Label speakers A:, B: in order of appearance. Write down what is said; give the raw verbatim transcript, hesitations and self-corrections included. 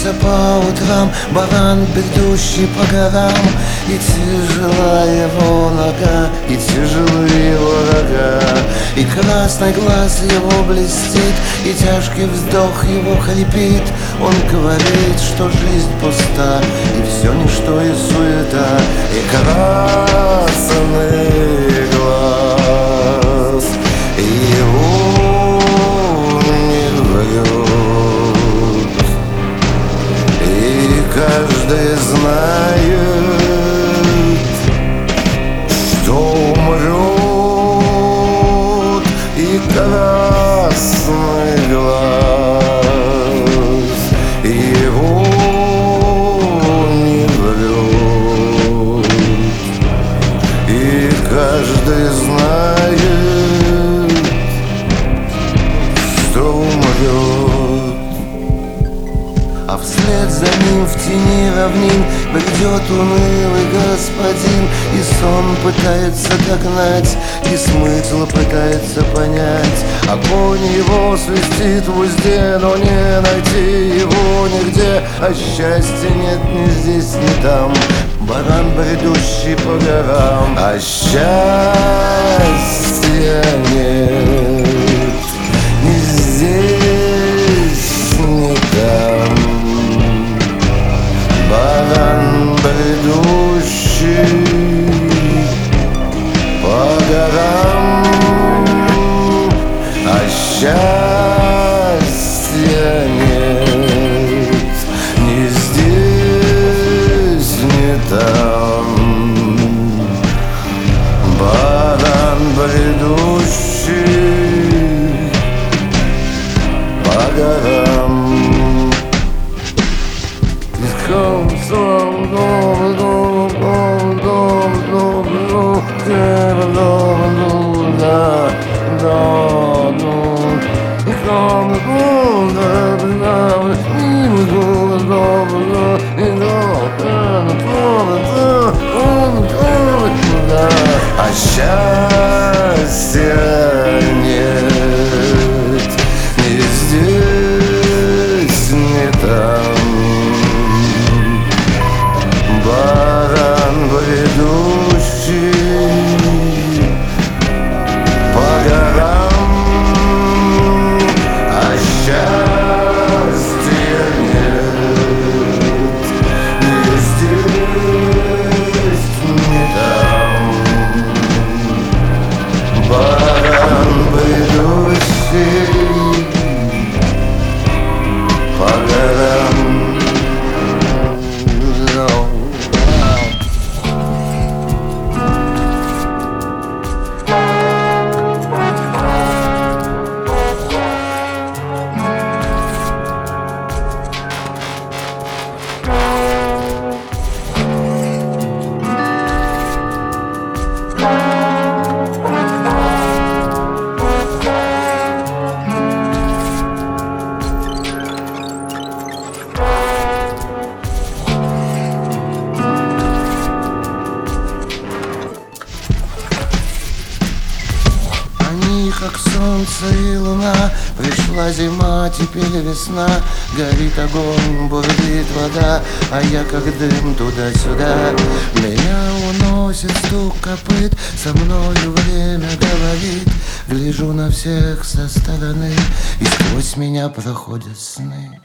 A: Просыпается по утрам баран, бредущий по горам, и тяжела его нога, и тяжелы его рога, и красный глаз его блестит, и тяжкий вздох его хрипит. Он говорит, что жизнь пуста, и все ничто и суета, и красный глаз его не врет. И каждый знает, что умрет, и красный глаз его не врет. И каждый знает, что умрет. А вслед за ним в тени равнин бредет унылый господин, и сон пытается догнать, и смысл пытается понять. Огонь его свистит в узде, но не найти его нигде. А счастья нет ни здесь, ни там, баран, бредущий по горам. А счастья нет ни здесь, ни там, баран, бредущий по горам. А счастья нет ни здесь, ни там, баран, бредущий по горам. А счастья нет ни здесь, ни там, баран, бредущий по горам. А счастья нет ни здесь, ни там, баран, бредущий по горам. Как солнце и луна, пришла зима, теперь весна. Горит огонь, бурлит вода, а я как дым туда-сюда. Меня уносит стук копыт, со мною время говорит. Гляжу на всех со стороны, и сквозь меня проходят сны.